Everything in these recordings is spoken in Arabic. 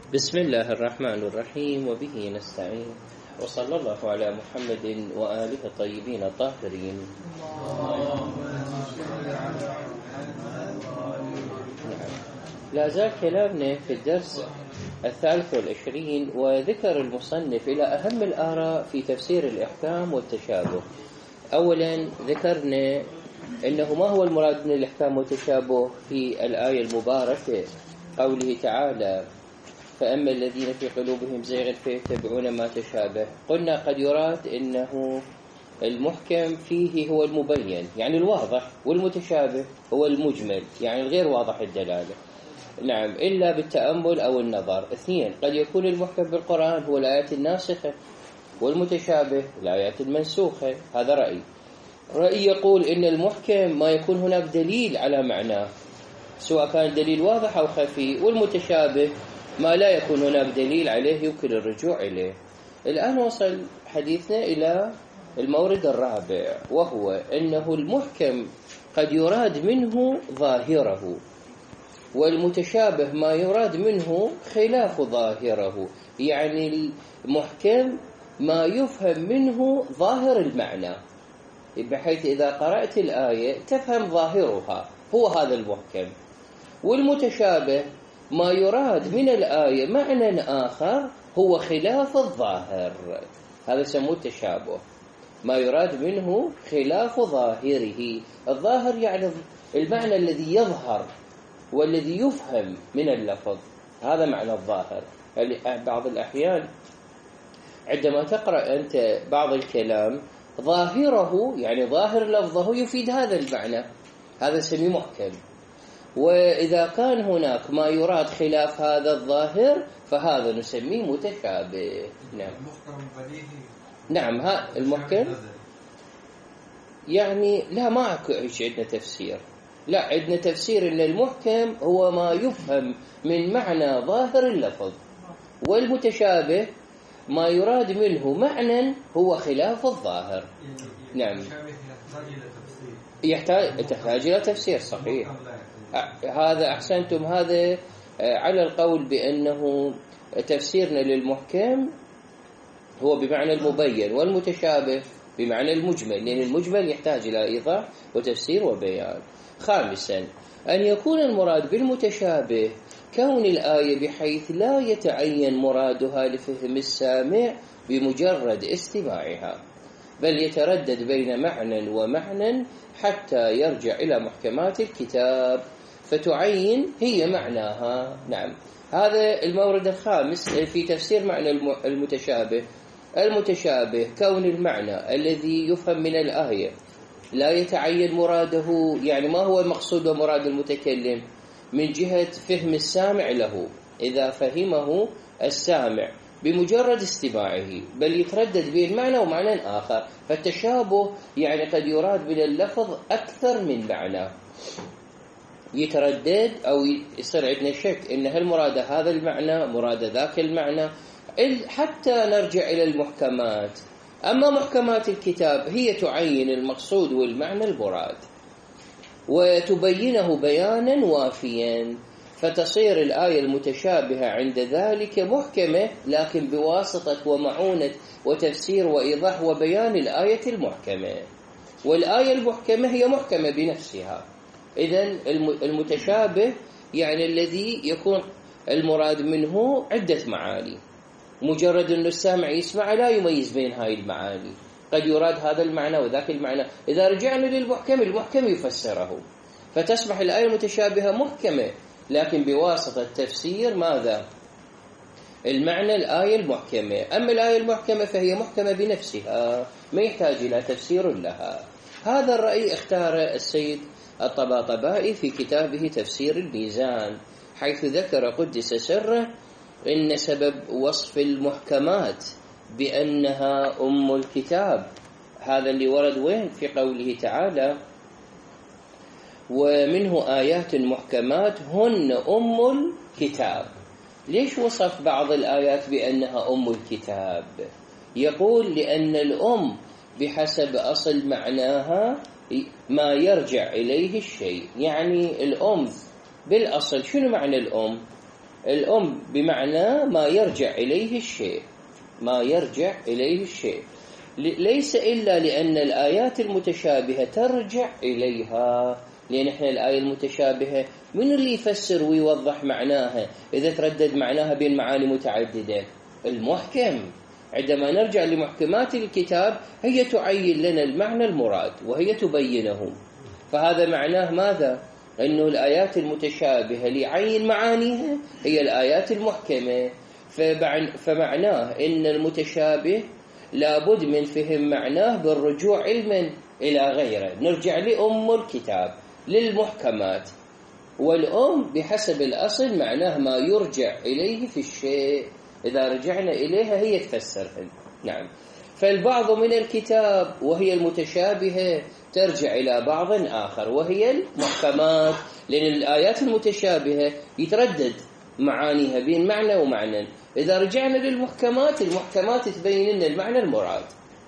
بسم الله الرحمن الرحيم وبه نستعين وصلى الله على محمد وآله الطيبين الطاهرين. لا زال كلامنا في الدرس 23 وذكر المصنف إلى أهم الآراء في تفسير الإحكام والتشابه. أولا ذكرنا أنه ما هو المراد من الإحكام والتشابه في الآية المباركة قوله تعالى فأما الذين في قلوبهم زيغ فيتبعون ما تشابه. قلنا قد يراد أنه المحكم فيه هو المبين يعني الواضح، والمتشابه هو المجمل يعني الغير واضح الدلالة، نعم، إلا بالتأمل أو النظر. اثنين، قد يكون المحكم بالقرآن هو الآيات الناسخة والمتشابه الآيات المنسوخة. هذا رأي يقول إن المحكم ما يكون هناك دليل على معناه سواء كان دليل واضح أو خفي، والمتشابه ما لا يكون هناك دليل عليه يمكن الرجوع إليه. الآن وصل حديثنا إلى المورد الرابع، وهو أنه المحكم قد يراد منه ظاهره، والمتشابه ما يراد منه خلاف ظاهره، يعني المحكم ما يفهم منه ظاهر المعنى، بحيث إذا قرأت الآية تفهم ظاهرها، هو هذا المحكم. والمتشابه ما يراد من الآية معنى آخر هو خلاف الظاهر، هذا يسموه التشابه، ما يراد منه خلاف ظاهره. الظاهر يعني المعنى الذي يظهر والذي يفهم من اللفظ، هذا معنى الظاهر. بعض الأحيان عندما تقرأ أنت بعض الكلام ظاهره يعني ظاهر لفظه يفيد هذا المعنى، هذا يسميه محكم. وإذا كان هناك ما يراد خلاف هذا الظاهر فهذا نسميه متشابه. نعم، نعم، ها المحكم يعني لا، ما عندنا تفسير، لا عندنا تفسير ان المحكم هو ما يفهم من معنى ظاهر اللفظ، والمتشابه ما يراد منه معنى هو خلاف الظاهر. نعم، تحتاج إلى تفسير صحيح. هذا أحسنتم، هذا على القول بأنه تفسيرنا للمحكم هو بمعنى المبين، والمتشابه بمعنى المجمل، لأن المجمل يحتاج إلى إيضاح وتفسير وبيان. خامسا، أن يكون المراد بالمتشابه كون الآية بحيث لا يتعين مرادها لفهم السامع بمجرد استماعها، بل يتردد بين معنى ومعنى حتى يرجع إلى محكمات الكتاب فتعين هي معناها. نعم، هذا المورد الخامس في تفسير معنى المتشابه. المتشابه كون المعنى الذي يفهم من الآية لا يتعين مراده، يعني ما هو المقصود ومراد المتكلم من جهة فهم السامع له إذا فهمه السامع بمجرد استماعه، بل يتردد بين معنى ومعنى آخر. فالتشابه يعني قد يراد من اللفظ أكثر من معنى، يتردد أو يصير عندنا شك إن هل مراد هذا المعنى مراد ذاك المعنى، حتى نرجع إلى المحكمات. أما محكمات الكتاب هي تعين المقصود والمعنى المراد وتبينه بيانا وافيا، فتصير الآية المتشابهة عند ذلك محكمة، لكن بواسطة ومعونة وتفسير وإيضاح وبيان الآية المحكمة. والآية المحكمة هي محكمة بنفسها. إذن المتشابه يعني الذي يكون المراد منه عدة معاني، مجرد أن السامع يسمع لا يميز بين هاي المعاني، قد يراد هذا المعنى وذاك المعنى. إذا رجعنا للمحكم، المحكم يفسره، فتصبح الآية المتشابهة محكمة، لكن بواسطة تفسير ماذا؟ المعنى الآية المحكمة. أما الآية المحكمة فهي محكمة بنفسها، ما يحتاج إلى تفسير لها. هذا الرأي اختار السيد الطباطبائي في كتابه تفسير الميزان، حيث ذكر قدس سره إن سبب وصف المحكمات بأنها أم الكتاب هذا اللي ورد وين؟ في قوله تعالى ومنه آيات محكمات هن أم الكتاب. ليش وصف بعض الآيات بأنها أم الكتاب؟ يقول لأن الأم بحسب أصل معناها ما يرجع إليه الشيء، يعني الأم بالأصل شنو معنى الأم؟ الأم بمعنى ما يرجع إليه الشيء، ما يرجع إليه الشيء، ليس إلا لأن الآيات المتشابهة ترجع إليها. لأن إحنا الآية المتشابهة من اللي يفسر ويوضح معناها إذا تردد معناها بين معاني متعددة؟ المحكم. عندما نرجع لمحكمات الكتاب هي تعين لنا المعنى المراد وهي تبينه. فهذا معناه ماذا؟ أنه الآيات المتشابهة ليعين معانيها هي الآيات المحكمة. فمعناه أن المتشابه لابد من فهم معناه بالرجوع علما إلى غيره. نرجع لأم الكتاب للمحكمات، والأم بحسب الأصل معناه ما يرجع إليه في الشيء، إذا رجعنا إليها هي تفسرها. نعم. فالبعض من الكتاب وهي المتشابهة ترجع إلى بعض آخر وهي المحكمات، لأن الآيات المتشابهة يتردد معانيها بين معنى ومعنى. إذا رجعنا للمحكمات، المحكمات تبين لنا المعنى المراد.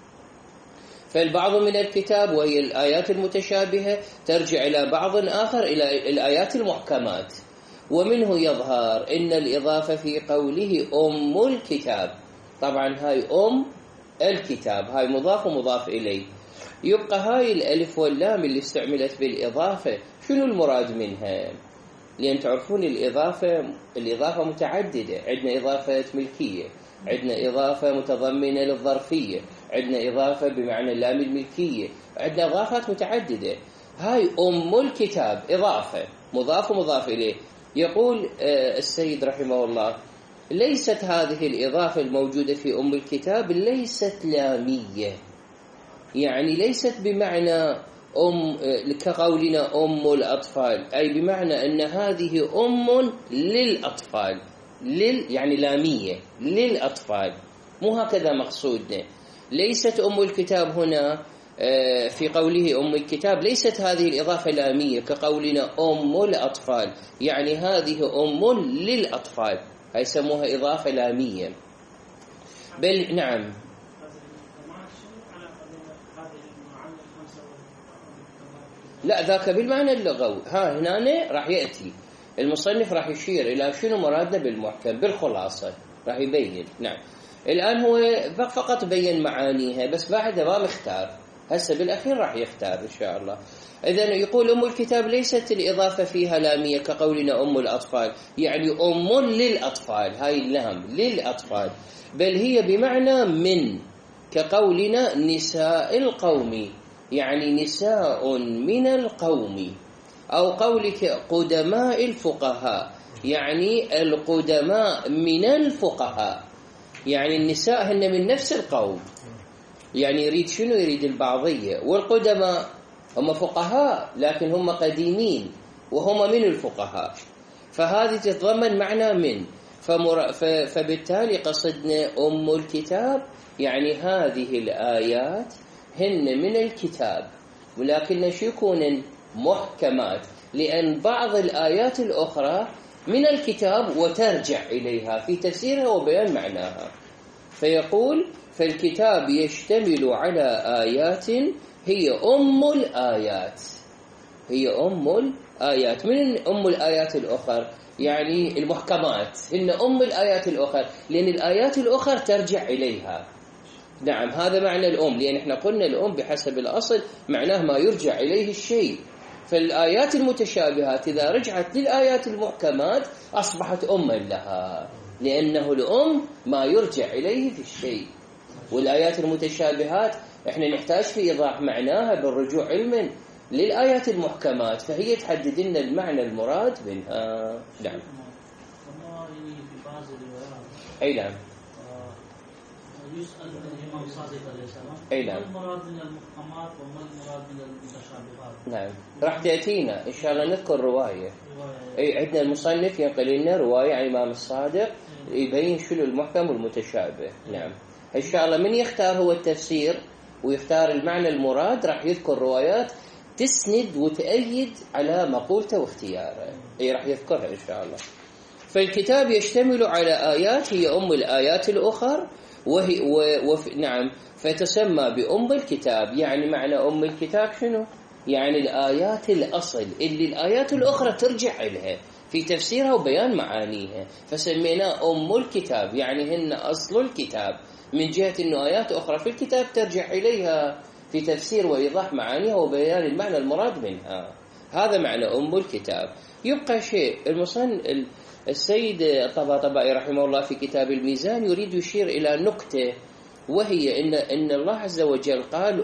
فالبعض من الكتاب وهي الآيات المتشابهة ترجع إلى بعض آخر إلى الآيات المحكمات. ومنه يظهر إن الإضافة في قوله أم الكتاب، طبعا هاي أم الكتاب هاي مضاف ومضاف إليه، يبقى هاي الألف واللام اللي استعملت بالإضافة شنو المراد منها؟ لأن تعرفون الإضافة متعددة. عندنا إضافة ملكية، عندنا إضافة متضمنة للظرفية، عندنا إضافة بمعنى اللام الملكية، عندنا إضافات متعددة. هاي أم الكتاب إضافة مضاف ومضاف إليه. يقول السيد رحمه الله ليست هذه الإضافة الموجودة في أم الكتاب ليست لامية، يعني ليست بمعنى كقولنا أم الأطفال، أي بمعنى أن هذه أم للأطفال، يعني لامية للأطفال، مو هكذا مقصودنا. ليست أم الكتاب هنا في قوله أم الكتاب ليست هذه الإضافة لامية كقولنا أم الأطفال، يعني هذه أم للأطفال، هاي يسموها إضافة لامية. بل نعم. لا، ذاك بالمعنى اللغوي. هنا راح يأتي المصنف راح يشير إلى شنو مرادنا بالمحكم بالخلاصة، راح يبين. نعم. الآن هو فقط بين معانيها بس بعد ما مختار، هسه بالأخير راح يختار إن شاء الله. إذن يقول أم الكتاب ليست الإضافة فيها لامية كقولنا أم الأطفال، يعني أم للأطفال، هاي اللام للأطفال، بل هي بمعنى من كقولنا نساء القوم، يعني نساء من القوم، أو قولك قدماء الفقهاء، يعني القدماء من الفقهاء، يعني النساء هن من نفس القوم. يعني يريد شنو؟ يريد البعضية. والقدماء هم فقهاء لكن هم قديمين وهم من الفقهاء، فهذه تتضمن معنى من. فبالتالي قصدنا أم الكتاب يعني هذه الآيات هن من الكتاب، ولكن شو يكون محكمات، لأن بعض الآيات الأخرى من الكتاب وترجع إليها في تفسيرها وبيان معناها. فيقول فالكتاب يشتمل على آيات هي أم الآيات، هي أم الآيات. من أم الآيات الأخرى؟ يعني المحكمات هن أم الآيات الأخرى، لأن الآيات الأخرى ترجع إليها. نعم، هذا معنى الأم، لأن احنا قلنا الأم بحسب الأصل معناه ما يرجع إليه الشيء. فالآيات المتشابهات إذا رجعت للآيات المحكمات أصبحت أما لها، لأنه الأم ما يرجع إليه في الشيء. والآيات المتشابهات احنا نحتاج في إيضاح معناها بالرجوع علما للآيات المحكمات، فهي تحدد لنا المعنى المراد منها. نعم. أي نعم. يسأل الإمام صادق عليه السلام أي نعم. ما المراد من المحكمات وما المراد من المتشابهات؟ نعم، راح تأتينا إن شاء الله نذكر رواية. أي عندنا المصنف ينقل لنا رواية عن الإمام الصادق يبين شنو المحكم والمتشابه. نعم، إن شاء الله من يختار هو التفسير ويختار المعنى المراد راح يذكر روايات تسند وتأيد على مقولته واختياره، أي راح يذكرها إن شاء الله. فالكتاب يشتمل على آيات هي أم الآيات الأخرى، وهي نعم، فتسمى بأم الكتاب. يعني معنى أم الكتاب شنو؟ يعني الآيات الأصل اللي الآيات الأخرى ترجع إليها، في تفسيرها وبيان معانيها، فسميناه أم الكتاب، يعني هن أصل الكتاب، من جهة أنه آيات أخرى في الكتاب ترجع إليها في تفسير وإيضاح معانيها وبيان المعنى المراد منها. هذا معنى أم الكتاب. يبقى شيء السيد الطباطبائي رحمه الله في كتاب الميزان يريد يشير إلى نقطة، وهي إن الله عز وجل قال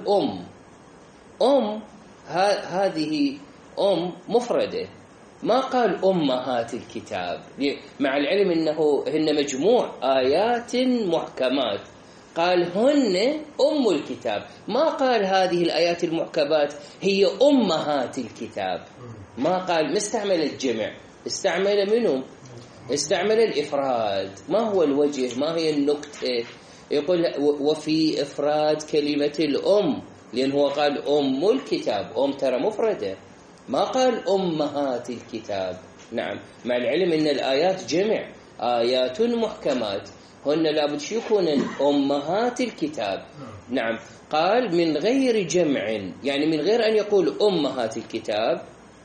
هذه مفردة، ما قال أمهات الكتاب، مع العلم أنه هن مجموع آيات محكمات، قال هن أم الكتاب، ما قال هذه الآيات المحكمات هي أمهات الكتاب، ما قال، ما استعمل الجمع، استعمل منهم، استعمل الإفراد. ما هو الوجه؟ ما هي النكتة؟ يقول وفي إفراد كلمة الأم، لأنه قال أم الكتاب، أم ترى مفردة، ما قال أمهات الكتاب. نعم، مع العلم أن الآيات جمع، آيات محكمات، هن لابد يكون أمهات الكتاب. نعم، قال من غير جمع، يعني من غير أن يقول أمهات الكتاب.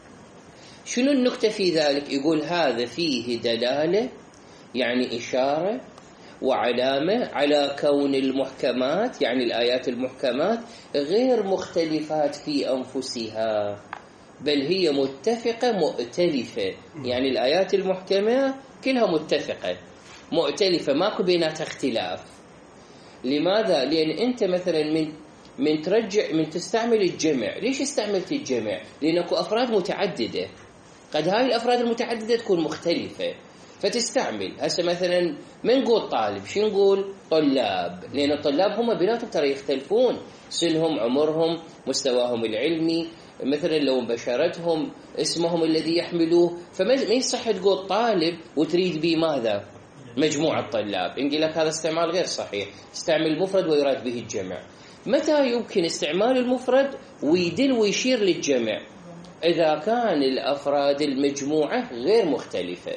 شنو النكتة في ذلك؟ يقول هذا فيه دلالة، يعني إشارة وعلامة على كون المحكمات، يعني الآيات المحكمات غير مختلفات في أنفسها، بل هي متفقة مؤتلفة، يعني الآيات المحكمة كلها متفقة مؤتلفة، ماكو بيناتها اختلاف. لماذا؟ لأن أنت مثلا من تستعمل الجمع. ليش استعملت الجمع؟ لأنك أفراد متعددة، قد هاي الأفراد المتعددة تكون مختلفة، فتستعمل. هسه مثلا ما نقول طالب، شو نقول؟ طلاب، لأن الطلاب هم بيناتهم ترى يختلفون، سنهم، عمرهم، مستواهم العلمي، مثلا لو بشرتهم، اسمهم الذي يحملوه، فما يصح تقول طالب وتريد به ماذا؟ مجموعة الطلاب. نقول لك هذا استعمال غير صحيح، استعمل المفرد ويراد به الجمع. متى يمكن استعمال المفرد ويدل ويشير للجمع؟ إذا كان الأفراد المجموعة غير مختلفة،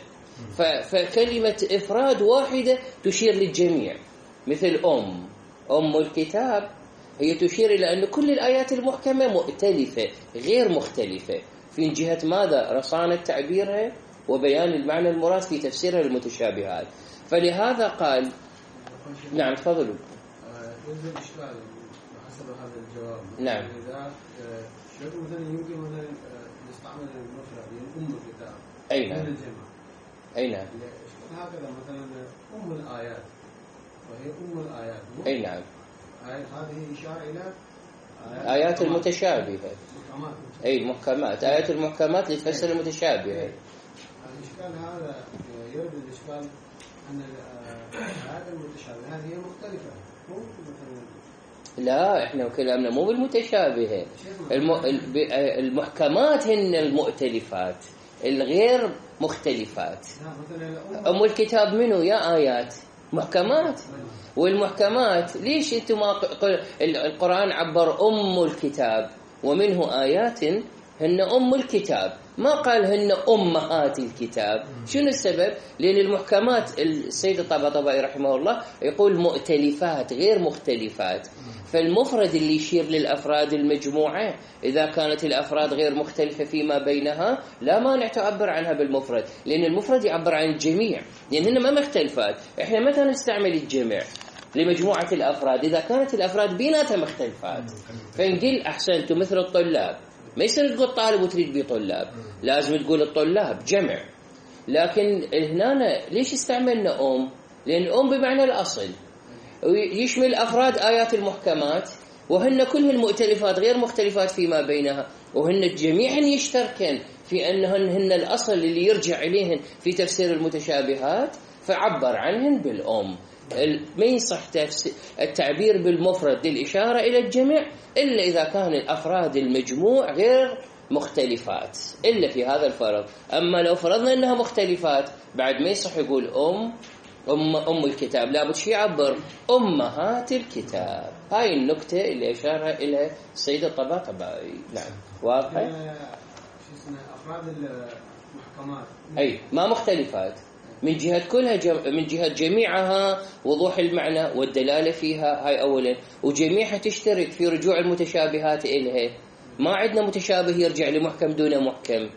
فكلمة إفراد واحدة تشير للجميع، مثل أم الكتاب، هي تشير إلى أن كل الآيات المحكمة مؤتلفة غير مختلفة، في جهة ماذا؟ رصانة تعبيرها وبيان المعنى المراد في تفسيرها للمتشابهات. فلهذا قال. نعم تفضلوا. يوجد إشكال حسب هذا الجواب. نعم. إذا شيخ مثلا يمكن مثلا نستعمل المفرد يعني أم الكتاب. أي نعم. أي نعم. هكذا مثلا أم الآيات، وهي أم الآيات. أي نعم. هذه إشارة إلى آيات المتشابهة. أي المحكمات، آيات المحكمات لتفسر المتشابهة. الإشكال هذا يرد الإشكال أن الآيات المتشابهة هي مختلفة. لا، إحنا كلامنا مو بالمتشابهة، المحكمات هن المؤتلفات الغير مختلفات. أم الكتاب منه يا آيات محكمات، والمحكمات ليش أنتم القرآن عبر أم الكتاب ومنه آيات هن أم الكتاب، ما قال هن أمهات الكتاب؟ شنو السبب؟ لأن المحكمات السيد الطباطبائي رحمه الله يقول مؤتلفات غير مختلفات، فالمفرد اللي يشير للأفراد المجموعة إذا كانت الأفراد غير مختلفة فيما بينها لا مانع تعبر عنها بالمفرد، لأن المفرد يعبر عن الجميع، لأن هن ما مختلفات. إحنا متى نستعمل الجمع؟ لمجموعة الأفراد إذا كانت الأفراد بيناتها مختلفات. فنقول أحسنتم مثل الطلاب، ما يصير تقول طالب وتريد بيه طلاب، لازم تقول الطلاب جمع. لكن هنا ليش استعملنا لأن بمعنى الأصل يشمل أفراد آيات المحكمات، وهن كلهن مؤتلفات غير مختلفات فيما بينها، وهن جميعا يشتركن في أنهن الأصل اللي يرجع إليهن في تفسير المتشابهات، فعبر عنهن بالأم. ما يصح التعبير بالمفرد للإشارة إلى الجميع إلا إذا كان الأفراد المجموع غير مختلفات، إلا في هذا الفرض. أما لو فرضنا أنها مختلفات بعد ما يصح يقول أم الكتاب، لابد شي يعبر أمهات الكتاب. هاي النكتة اللي أشارها إلى السيد الطباطبائي. نعم واضح؟ أفراد المحكمات أي ما مختلفات من جهة كلها من جهة جميعها وضوح المعنى والدلالة فيها، هاي أولا، وجميعها تشترك في رجوع المتشابهات إلها. ما عندنا متشابه يرجع لمحكم دون محكم،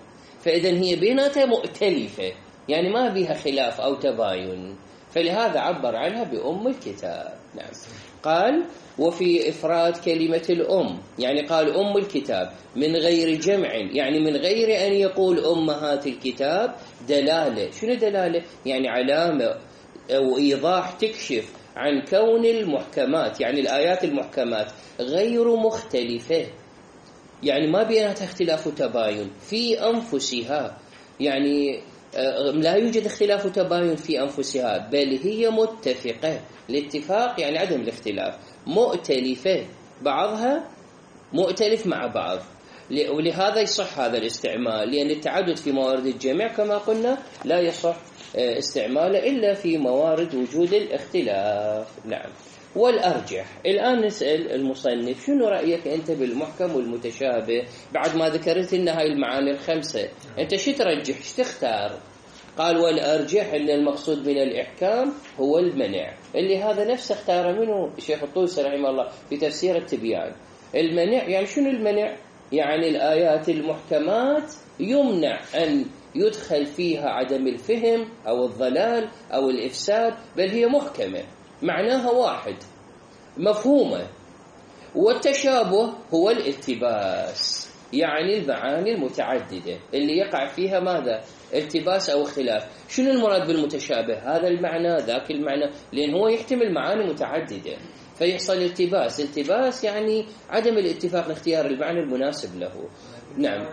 فإذا هي بيناتها مؤتلفة، يعني ما بها خلاف أو تباين، فلهذا عبر عنها بأم الكتاب. نعم. قال وفي إفراد كلمة الأم، يعني قال أم الكتاب من غير جمع، يعني من غير أن يقول أمهات الكتاب، دلالة. شنو دلالة؟ يعني علامة أو إيضاح تكشف عن كون المحكمات، يعني الآيات المحكمات غير مختلفة، يعني ما بيناتها اختلاف وتباين في أنفسها، يعني لا يوجد اختلاف وتباين في أنفسها، بل هي متفقة. الاتفاق يعني عدم الاختلاف، مؤتلفة، بعضها مؤتلف مع بعض. ولهذا يصح هذا الاستعمال، لأن التعدد في موارد الجمع كما قلنا لا يصح استعماله إلا في موارد وجود الاختلاف. نعم. والأرجح، الآن نسأل المصنف شنو رأيك أنت بالمحكم والمتشابه بعد ما ذكرت لنا هاي المعاني الخمسة؟ أنت شو ترجح، شو تختار؟ قال والأرجح أن المقصود من الإحكام هو المنع، اللي هذا نفسه اختاره منه الشيخ الطوسي رحمه الله في تفسير التبيان. المنع يعني شنو المنع؟ يعني الآيات المحكمات يمنع أن يدخل فيها عدم الفهم أو الضلال أو الإفساد، بل هي محكمة معناها واحد مفهومة. والتشابه هو الالتباس، يعني المعاني المتعددة اللي يقع فيها ماذا؟ التباس أو خلاف. شنو المراد بالمتشابه؟ هذا المعنى ذاك المعنى، لأن هو يحتمل معاني متعددة فيحصل التباس. التباس يعني عدم الاتفاق لاختيار المعنى المناسب له. نعم.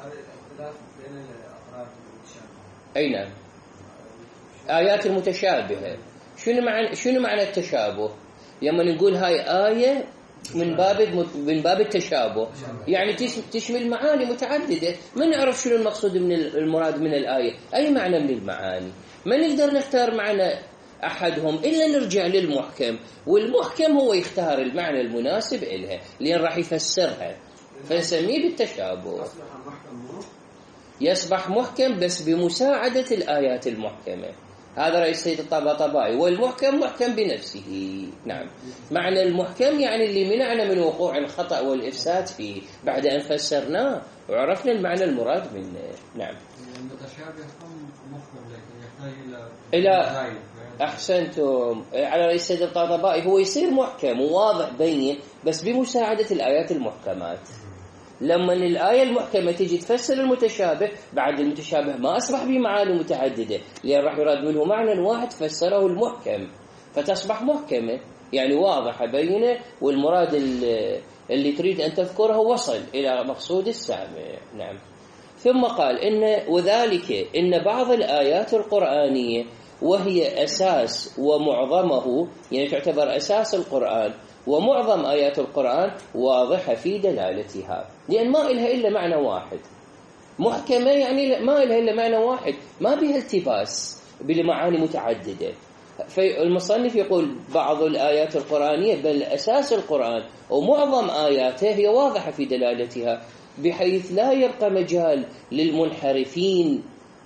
أي نعم. آيات المتشابهة شنو معنى التشابه؟ لما نقول هاي آية من باب التشابه، يعني تشمل معاني متعددة، ما نعرف شنو المقصود من المراد من الآية، أي معنى من المعاني، ما نقدر نختار معنى أحدهم إلا نرجع للمحكم، والمحكم هو يختار المعنى المناسب إلها لأن راح يفسرها، فنسميه بالتشابه. يصبح محكم بس بمساعدة الآيات المحكمة. هذا رأي السيد الطباطبائي. والمحكم محكم بنفسه. نعم. معنى المحكم يعني اللي منعنا من وقوع الخطأ والإفساد فيه بعد أن فسرناه وعرفنا المعنى المراد منه. نعم. المتشابه محكم لكن يحتاج إلى أحسنتم على رأي السيد الطباطبائي، هو يصير محكم وواضح بيني بس بمساعدة الآيات المحكمات. لما الآية المحكمة تيجي تفسر المتشابه، بعد المتشابه ما أصبح بمعاني متعددة، لأن راح يراد منه معنى واحد فسره المحكم، فتصبح محكمة يعني واضحة بينة، والمراد اللي تريد أن تذكره وصل إلى مقصود السامع. نعم. ثم قال وذلك إن بعض الآيات القرآنية وهي أساس ومعظمه، يعني تعتبر أساس القرآن ومعظم آيات القرآن واضحة في دلالتها، لأن ما إلها إلا معنى واحد. محكمة يعني ما إلها إلا معنى واحد، ما بها التباس بالمعاني متعددة. فالمصنف يقول بعض الآيات القرآنية بل أساس القرآن ومعظم آياته هي واضحة في دلالتها، بحيث لا يبقى مجال للمنحرفين،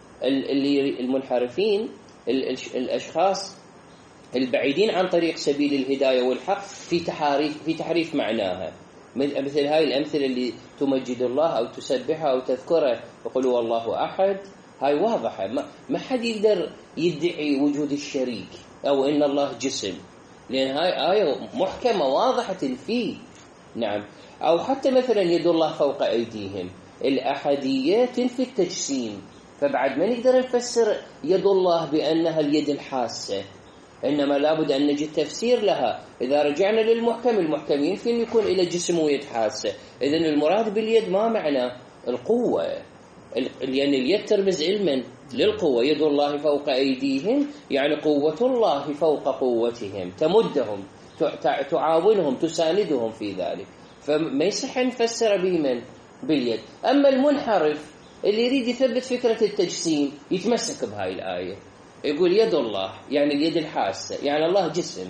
المنحرفين الأشخاص البعيدين عن طريق سبيل الهداية والحق في تحريف معناها، مثل هاي الأمثلة اللي تمجد الله أو تسبحه أو تذكره وقل هو الله أحد. هاي واضحة، ما حد يقدر يدعي وجود الشريك أو إن الله جسم، لأن هاي آية محكمة واضحة فيه. نعم. أو حتى مثلا يد الله فوق أيديهم، الأحدية تنفي التجسيم، فبعد ما نقدر نفسر يد الله بأنها اليد الحاسة، إنما لابد أن نجد تفسير لها. إذا رجعنا للمحكم، المحكم ينفي أن يكون إلى جسم ويد حاسة، إذن المراد باليد ما معنى القوة، لأن اليد ترمز علما للقوة. يد الله فوق أيديهم يعني قوة الله فوق قوتهم، تمدهم، تعاونهم، تساندهم في ذلك، فما يصح نفسر به من باليد. أما المنحرف اللي يريد يثبت فكرة التجسيم يتمسك بهاي الآية، يقول يد الله يعني اليد الحاسة، يعني الله جسم،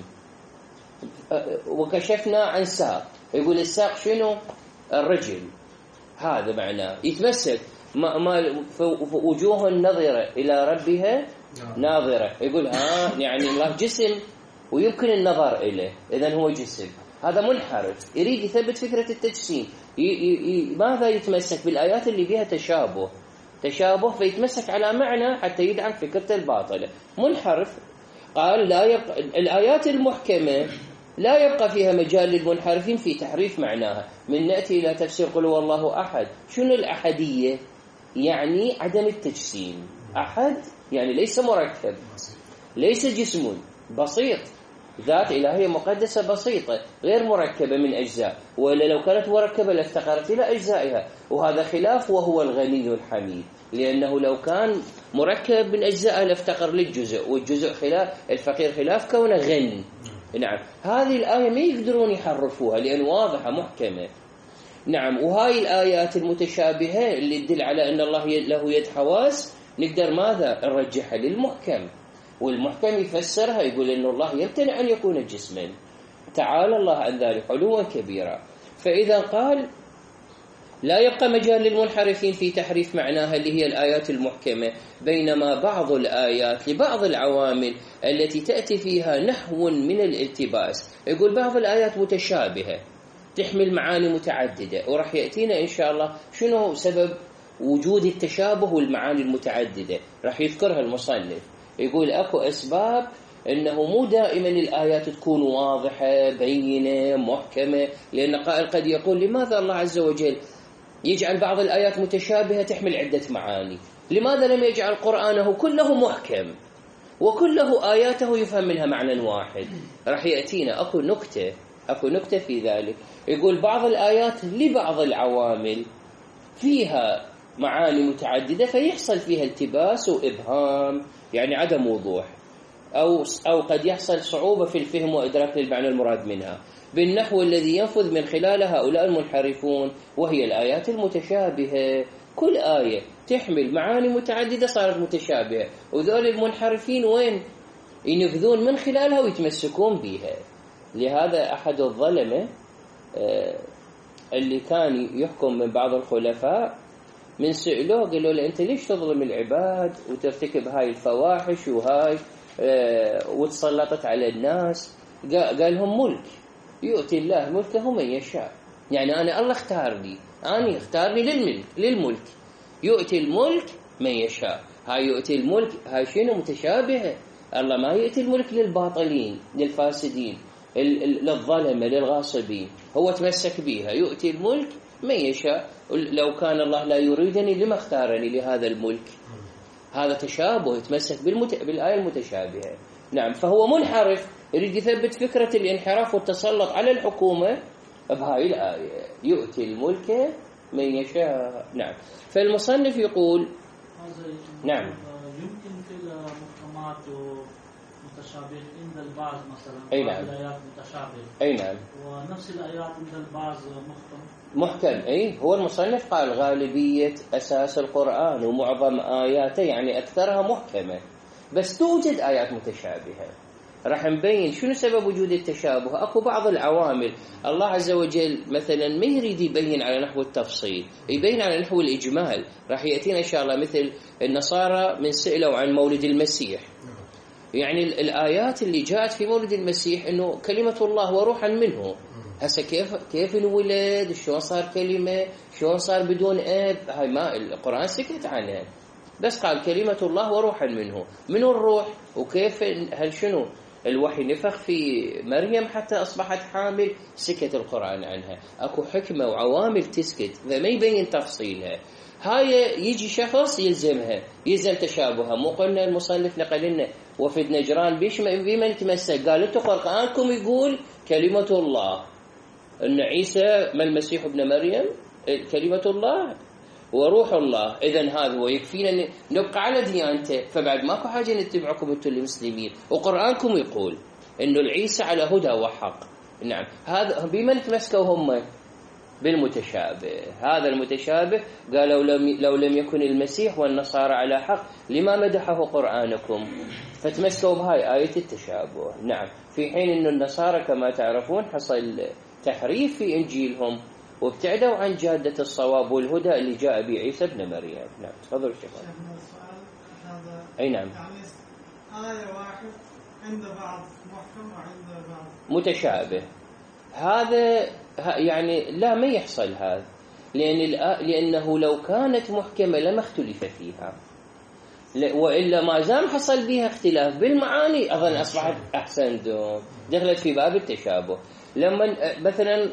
وكشفنا عن ساق، يقول الساق شنو؟ الرجل، هذا معناه يتمسك. ما وجوه نظرة إلى ربها ناظرة، يقول يعني الله جسم ويمكن النظر إليه، إذن هو جسم. هذا منحرف يريد يثبت فكرة التجسيم. ماذا يتمسك؟ بالآيات اللي فيها تشابه، تشابه فيتمسك على معنى حتى يدعم فكرته الباطلة. منحرف قال لا يبقى الآيات المحكمة لا يبقى فيها مجال للمنحرفين في تحريف معناها. من نأتي إلى تفسير قل هو الله أحد. شنو الأحدية؟ يعني عدم التجسيم. أحد يعني ليس مركب، ليس جسم، بسيط، ذات إلهية مقدسة بسيطة غير مركبة من أجزاء، وإلا لو كانت مركبة لافتقرت إلى أجزائها، وهذا خلاف وهو الغني الحميد، لأنه لو كان مركب من أجزائها لافتقر للجزء، والجزء خلاف الفقير خلاف كونه غني. نعم، هذه الآية ما يقدرون يحرفوها لأن واضحة محكمة. نعم، وهاي الآيات المتشابهة اللي تدل على أن الله له يد حواس نقدر ماذا نرجحها للمحكم، والمحكم يفسرها يقول أن الله يمتنع أن يكون جسما، تعالى الله عن ذلك علوا كبيرا. فإذا قال لا يبقى مجال للمنحرفين في تحريف معناها اللي هي الآيات المحكمة، بينما بعض الآيات لبعض العوامل التي تأتي فيها نحو من الالتباس. يقول بعض الآيات متشابهة تحمل معاني متعددة، ورح يأتينا إن شاء الله شنو سبب وجود التشابه والمعاني المتعددة، رح يذكرها المصنف. يقول أكو أسباب إنه مو دائما الآيات تكون واضحة بينة محكمة، لأن قائل قد يقول لماذا الله عز وجل يجعل بعض الآيات متشابهة تحمل عدة معاني؟ لماذا لم يجعل قرآنه كله محكم وكله آياته يفهم منها معنى واحد؟ رح يأتينا أكو نكتة في ذلك. يقول بعض الآيات لبعض العوامل فيها معاني متعددة فيحصل فيها التباس وإبهام، يعني عدم وضوح، أو قد يحصل صعوبة في الفهم وإدراك للمعنى المراد منها بالنحو الذي ينفذ من خلال هؤلاء المنحرفون، وهي الآيات المتشابهة. كل آية تحمل معاني متعددة صارت متشابهة، وذول المنحرفين وين ينفذون من خلالها ويتمسكون بها. لهذا أحد الظلمة اللي كان يحكم من بعض الخلفاء من سئلوه قالوا له أنت ليش تظلم العباد وترتكب هاي الفواحش وهاي وتسلطت على الناس؟ قال لهم ملك يؤتي الله ملكه من يشاء، يعني أنا الله اختارني للملك، يؤتي الملك من يشاء. هاي يؤتي الملك هاي شنو متشابهة، الله ما يؤتي الملك للباطلين للفاسدين للظلمة للغاصبين، هو تمسك بها، يؤتي الملك من يشاء. لو كان الله لا يريدني لما اختارني لهذا الملك؟ هذا تشابه، يتمسك بالآية المتشابهة. نعم، فهو منحرف يريد يثبت فكرة الانحراف والتسلط على الحكومة بهاي الآية، يؤتي الملك من يشاء. نعم، فالمصنف يقول نعم يمكن في المحكمات متشابه عند البعض، مثلا أي نعم الآيات متشابه، أي نعم، ونفس الآيات عند البعض محكم. أي هو المصنف قال غالبية أساس القرآن ومعظم آياته يعني أكثرها محكمة، بس توجد آيات متشابهة. راح نبين شنو سبب وجود التشابه. أكو بعض العوامل الله عز وجل مثلا ما يريد يبين على نحو التفصيل، يبين على نحو الإجمال. راح يأتينا إن شاء الله مثل النصارى من سئلوا عن مولد المسيح، يعني الآيات اللي جاءت في مولد المسيح إنه كلمة الله وروحا منه. هسه كيف انولد، شلون صار كلمة، شلون صار بدون أب، هاي ما القرآن سكت عنها، بس قال كلمة الله وروحا منه. منو الروح وكيف، هل شنو الوحي نفخ في مريم حتى أصبحت حامل؟ سكت القرآن عنها. أكو حكمة وعوامل تسكت فما يبين تفصيلها. هاي يجي شخص يلزم تشابهها. مو قلنا المصنف نقل لنا وفد نجران بما نتمسك، قال انتم قرآنكم يقول كلمة الله، ان عيسى ما المسيح ابن مريم كلمة الله وروح الله، إذن هذا هو يكفينا نبقى على ديانته، فبعد ماكو حاجة نتبعكم انتم المسلمين، وقرآنكم يقول إنه العيسى على هدى وحق. نعم، هذا بما نتمسكوا هم بالمتشابه. هذا المتشابه قالوا لو لم يكن المسيح والنصارى على حق لما مدحه قرآنكم، فتمسكوا بهاي آية التشابه. نعم، في حين إنه النصارى كما تعرفون حصل تحريف في إنجيلهم وابتعدوا عن جادة الصواب والهدى اللي جاء به عيسى ابن مريم. نعم، تفضل الشيخ. أي نعم، يعني آية واحد عند بعض محكم وعند بعض متشابه، هذا يعني لا ما يحصل هذا. لأنه لو كانت محكمة لما اختلف فيها، وإلا ما زام حصل بها اختلاف بالمعاني أظن أصبحت أحسن، دخلت في باب التشابه. لما مثلا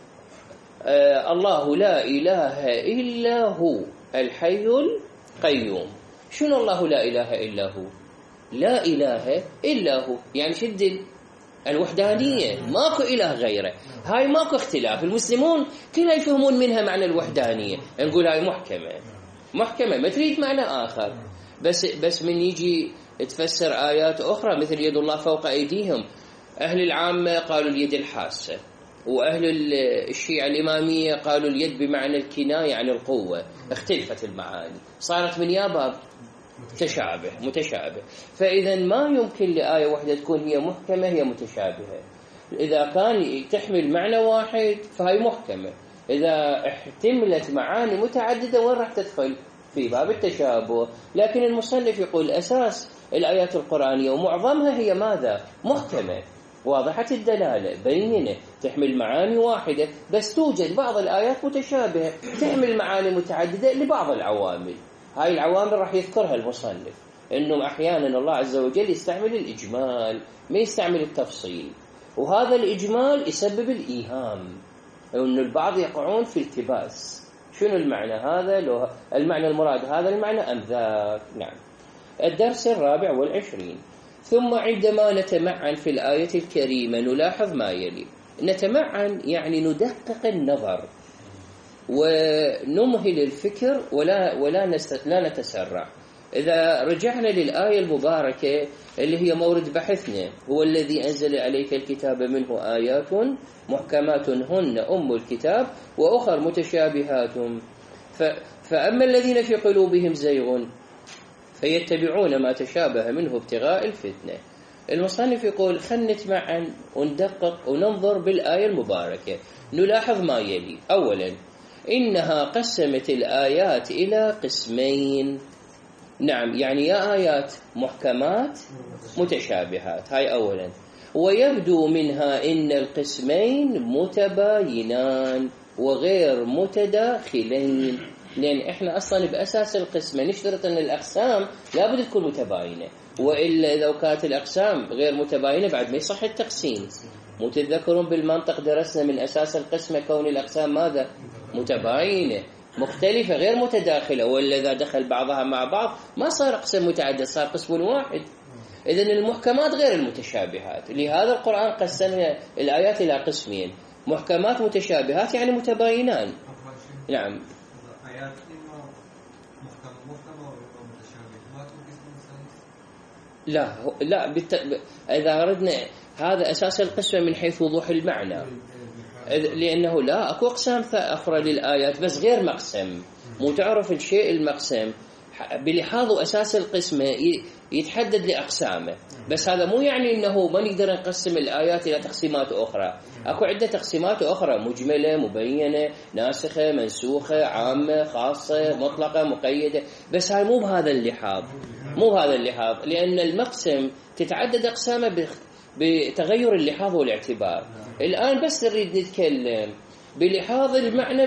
الله لا إله إلا هو الحي القيوم، شنو الله لا إله إلا هو؟ لا إله إلا هو يعني شد الوحدانية، ماكو إله غيره، هاي ماكو اختلاف. المسلمون كلها يفهمون منها معنى الوحدانية، نقول هاي محكمة ما تريد معنى آخر. بس من يجي تفسر آيات أخرى مثل يد الله فوق أيديهم، أهل العامة قالوا اليد الحاسة، وأهل الشيعة الإمامية قالوا اليد بمعنى الكناية عن القوة. اختلفت المعاني، صارت من ياباب متشابه. فإذا ما يمكن لآية واحدة تكون هي محكمة هي متشابهة. إذا كان تحمل معنى واحد فهي محكمة، إذا احتملت معاني متعددة وين راح تدخل؟ في باب التشابه. لكن المصنف يقول أساس الآيات القرآنية ومعظمها هي ماذا؟ محكمة واضحة الدلالة بينة، تحمل معاني واحدة، بس توجد بعض الآيات متشابهة تحمل معاني متعددة لبعض العوامل. هاي العوامل راح يذكرها المصنف، إنه أحيانا الله عز وجل يستعمل الإجمال ما يستعمل التفصيل، وهذا الإجمال يسبب الإيهام، إنه البعض يقعون في التباس، شنو المعنى هذا؟ لو المعنى المراد هذا المعنى أم ذاك. نعم. الدرس 24. ثم عندما نتمعن في الآية الكريمة نلاحظ ما يلي. نتمعن يعني ندقق النظر ونمهل الفكر لا نتسرع. إذا رجعنا للآية المباركة اللي هي مورد بحثنا، هو الذي أنزل عليك الكتاب منه آيات محكمات هن أم الكتاب وأخر متشابهات فأما الذين في قلوبهم زيغ فيتبعون ما تشابه منه ابتغاء الفتنة. المصنف يقول خلنا نتمعن وندقق وننظر بالآية المباركة، نلاحظ ما يلي. أولا إنها قسمت الآيات إلى قسمين. نعم، يعني يا آيات محكمات متشابهات، هاي أولا. ويبدو منها إن القسمين متباينان وغير متداخلين، لأن إحنا أصلا بأساس القسمة نشترط أن الأقسام لابد تكون متباينة، وإلا إذا كانت الأقسام غير متباينة بعد ما يصح التقسيم. متذكرون بالمنطق درسنا من أساس القسمة كون الأقسام ماذا؟ متباينة مختلفة غير متداخلة، وإلا إذا دخل بعضها مع بعض ما صار قسم متعدد، صار قسم واحد. إذن المحكمات غير المتشابهات، لهذا القرآن قسم الآيات إلى قسمين، محكمات متشابهات يعني متباينان. نعم. آيات محكمة ومتشابهة ما تكون قسم ثالث؟ لا إذا أردنا هذا أساس القسمة من حيث وضوح المعنى، لأنه لا أكو أقسام أخرى للآيات بس غير مقسم، مو تعرف الشيء المقسم بلحاظ أساس القسمة يتحدد لأقسامه، بس هذا مو يعني أنه ما نقدر نقسم الآيات إلى تقسيمات أخرى. أكو عدة تقسيمات أخرى، مجملة، مبينة، ناسخة، منسوخة، عامة، خاصة، مطلقة، مقيدة، بس هاي مو بهذا اللحاظ، لأن المقسم تتعدد أقسامه بتغير اللحاظ والاعتبار. الآن بس نريد نتكلم بلحاظ المعنى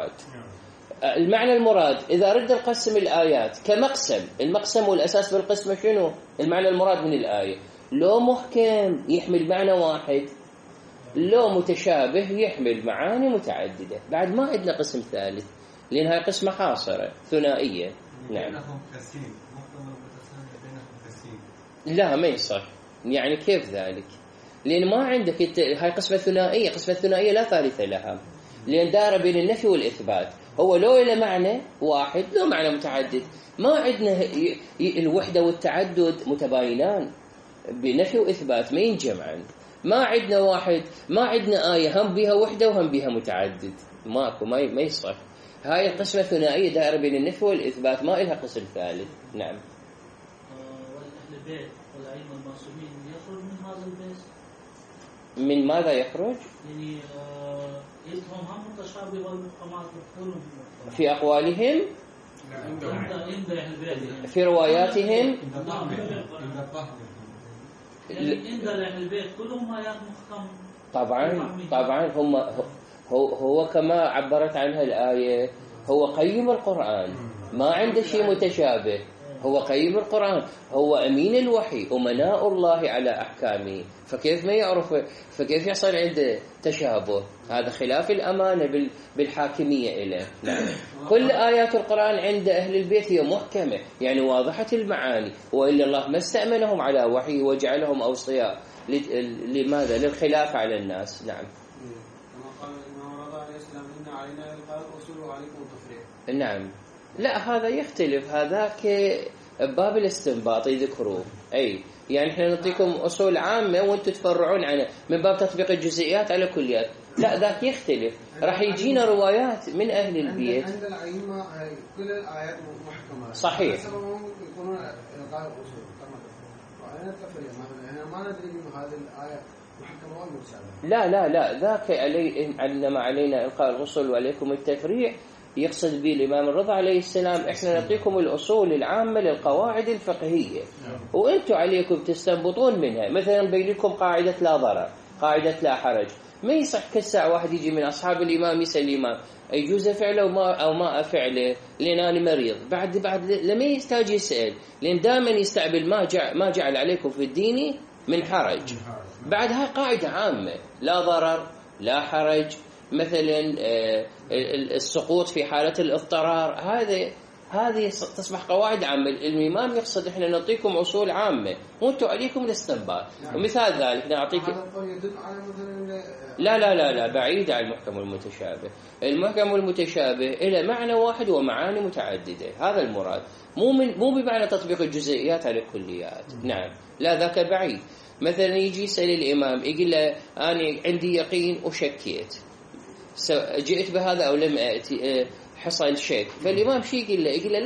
المراد. إذا رد نقسم الآيات كمقسم، المقسم والأساس بالقسمة شنو؟ المعنى المراد من الآية، لو محكم يحمل معنى واحد، لو متشابه يحمل معاني متعددة. بعد ما عندنا قسم ثالث لأنها قسمة حاصرة ثنائية. نعم. لا ما يصح، يعني كيف ذلك؟ لأن ما عندك هاي قسمة ثنائية، قسمة ثنائية لا ثالث لها، لأن دار بين النفي والإثبات، هو لو إلى معنى واحد لو معنى متعدد. ما عندنا الوحدة والتعدد متباينان بنفي وإثبات ما ينجمعن. ما عندنا واحد، ما عندنا آية هم بها وحدة وهم بها متعدد، ماكو، ما يصح. هاي القسمة ثنائية دائرة بين النفي والإثبات، ما إلها قسم ثالث. نعم. والأهل البيت والأئمة المعصومين يخرج من هذا البيت؟ من ماذا يخرج؟ يعني يفهم هم متشابه والمحكمات كلهم في أقوالهم، في رواياتهم، عند أهل البيت كلهم آيات محكمة. طبعا هم هو كما عبرت عنها الآية، هو قيم القرآن، ما عنده شيء متشابه، هو قيم القرآن، هو أمين الوحي، أمناء الله على أحكامه، فكيف ما يعرف، فكيف يصير عنده تشابه؟ هذا خلاف الأمانة بالحاكمية إليه. نعم. كل آيات القرآن عند أهل البيت هي محكمة، يعني واضحة المعاني، وإلا الله ما استأمنهم على وحي وجعلهم أوصياء لماذا؟ للخلاف على الناس. نعم. كما قال الإمام رضا عليه السلام إن علينا إلقاء الرسل وعليكم التفريق. نعم. لا هذا يختلف، هذاك باب الاستنباط يذكروه. أي يعني احنا نعطيكم أصول عامة وانتم تفرعون عنه من باب تطبيق الجزئيات على كليات. لا ذاك يختلف، راح يجينا روايات من أهل البيت. عند الأئمة كل الآيات محكمة. صحيح. يكونون إلقاء الرسل كما وعلينا التفريق مثلا ما ندري إنه هذه الآية محكمة ولا متشابهة. لا ذاك إنما علينا إلقاء الرسل وعليكم التفريع يقصد به الإمام الرضا عليه السلام إحنا نعطيكم الأصول العامة للقواعد الفقهية وأنتم عليكم تستنبطون منها. مثلا بينكم قاعدة لا ضرر، قاعدة لا حرج، ما يصح كل ساعة واحد يجي من أصحاب الإمام يسأل الإمام يجوز فعله أو ما أفعله لأن أنا مريض. بعد لما يحتاج يسأل، لأن دائما يستعمل ما جعل عليكم في الدين من حرج. بعدها قاعدة عامة لا ضرر لا حرج، مثلا السقوط في حالة الاضطرار، هذه تصبح قواعد عامة. الإمام يقصد إحنا نعطيكم أصول عامة وأنتم عليكم الاستنباط. ومثال ذلك نعطيك لا بعيد عن المحكم المتشابه. المحكم المتشابه إلى معنى واحد ومعاني متعددة، هذا المراد، مو بمعنى تطبيق الجزئيات على الكليات. نعم لا ذاك بعيد. مثلا يجي يسأل الإمام يقول له أنا عندي يقين وشكيت، جئت بهذا أو لم أتي، حصل شك، فالإمام شيء يقول له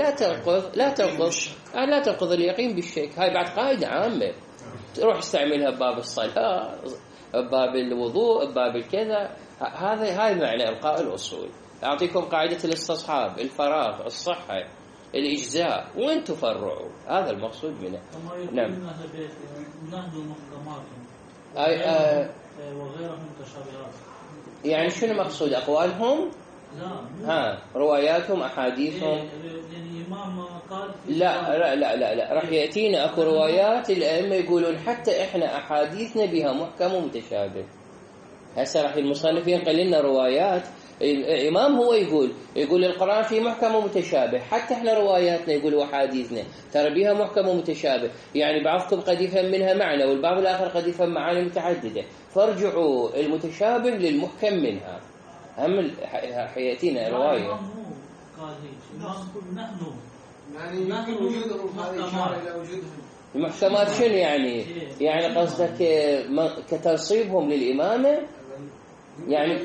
لا تنقض اليقين بالشك. هاي بعد قاعدة عامة تروح استعملها بباب الصلاة، بباب الوضوء، بباب الكذا. هاي معنى إلقاء الأصول. أعطيكم قاعدة الاستصحاب، الفراغ، الصحة، الإجزاء، وين تفرعوا، هذا المقصود منه. نعم. نحن محكماتهم وغيرهم متشابهات. يعني شنو مقصود أقوالهم؟ لا رواياتهم، أحاديثهم. الإمام قال لا راح يأتينا أكو روايات الأئمة يقولون حتى إحنا أحاديثنا بها محكم ومتشابه. هسه راح المصنف ينقل لنا روايات الإمام هو يقول القرآن فيه محكم ومتشابه، حتى احنا رواياتنا يقول وحاديثنا ترى بها محكم ومتشابه. يعني بعضكم قد يفهم منها معنى والبعض الآخر قد يفهم معاني متعددة، فارجعوا المتشابه للمحكم منها. هم حياتنا رواية قال نحن وجودهم هذه إشارة إلى وجودهم. المحكمات شنو يعني قصدك كتنصيبهم للإمامة؟ يعني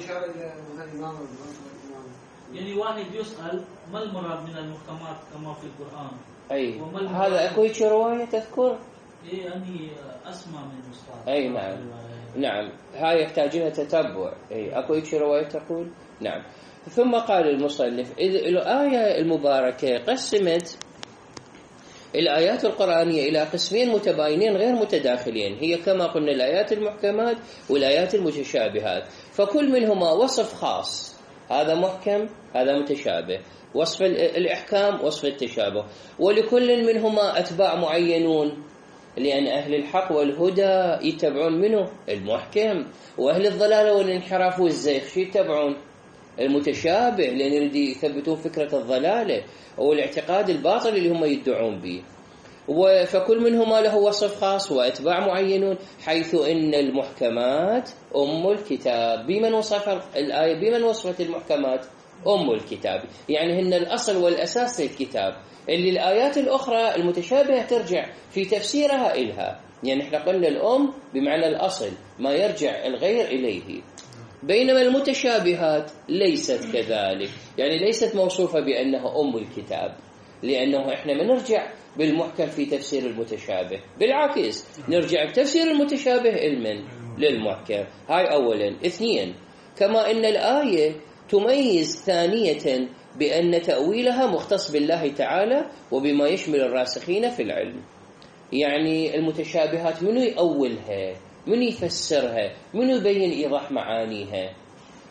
واحد يسأل ما المراد من المحكمات كما في القرآن؟ أي هذا أكو رواية تذكر؟ يعني أسمع من مصطفى. أي نعم هاي يحتاج لها تتبع. أكو رواية تقول. نعم. ثم قال المصنف الآية المباركة قسمت الآيات القرآنية إلى قسمين متباينين غير متداخلين، هي كما قلنا الآيات المحكمات والآيات المتشابهات، فكل منهما وصف خاص، هذا محكم هذا متشابه، وصف الإحكام وصف التشابه، ولكل منهما أتباع معينون، لأن أهل الحق والهدى يتبعون منه المحكم، وأهل الضلال والانحراف والزيغ شو يتبعون؟ المتشابه، لأن يريد يثبتون فكرة الضلالة والاعتقاد الباطل اللي هم يدعون به. فكل منهما له وصف خاص وأتباع معينون، حيث إن المحكمات أم الكتاب. بمن وصف الآية؟ بمن وصفت المحكمات؟ أم الكتاب، يعني هن الأصل والأساس للكتاب، اللي الآيات الأخرى المتشابهة ترجع في تفسيرها إلها. يعني احنا قلنا الأم بمعنى الأصل، ما يرجع الغير إليه. بينما المتشابهات ليست كذلك، يعني ليست موصوفة بأنها أم الكتاب، لأنه إحنا ما نرجع بالمحكم في تفسير المتشابه، بالعكس نرجع بتفسير المتشابه للمحكم. هاي أولا. اثنين، كما أن الآية تميز ثانية بأن تأويلها مختص بالله تعالى وبما يشمل الراسخين في العلم. يعني المتشابهات منو يأولها، من يفسرها، من يبين إيضاح معانيها؟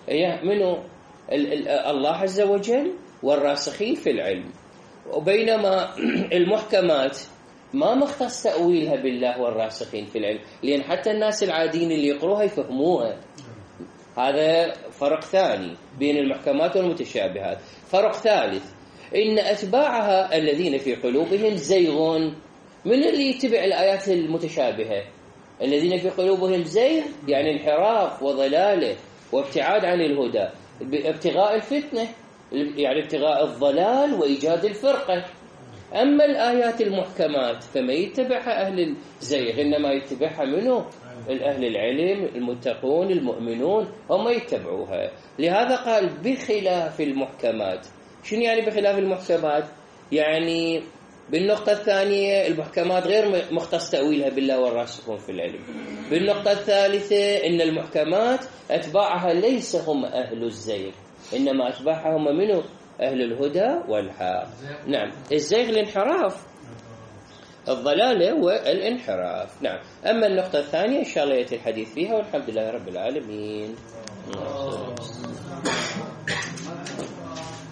هي منو؟ الله عز وجل والراسخين في العلم. وبينما المحكمات ما مختص تأويلها بالله والراسخين في العلم، لأن حتى الناس العاديين اللي يقروها يفهموها. هذا فرق ثاني بين المحكمات والمتشابهات. فرق ثالث، إن أتباعها الذين في قلوبهم زيغ. من اللي يتبع الآيات المتشابهة؟ الذين في قلوبهم زيغ يعني انحراف وضلاله وابتعاد عن الهدى، ابتغاء الفتنة، يعني ابتغاء الضلال وإيجاد الفرقة. أما الآيات المحكمات فما يتبعها أهل الزيغ، إنما يتبعها منه الأهل العلم المتقون المؤمنون، هم يتبعوها. لهذا قال بخلاف المحكمات. شنو يعني بخلاف المحكمات؟ يعني بالنقطة الثانية المحكمات غير مختص تأويلها بالله والراسخون في العلم. بالنقطة الثالثة إن المحكمات أتباعها ليس هم أهل الزيغ، إنما أتباعها هم منه أهل الهدى والحق. نعم، الزيغ الانحراف، الضلالة والانحراف. نعم. أما النقطة الثانية إن شاء الله يأتي الحديث فيها، والحمد لله رب العالمين.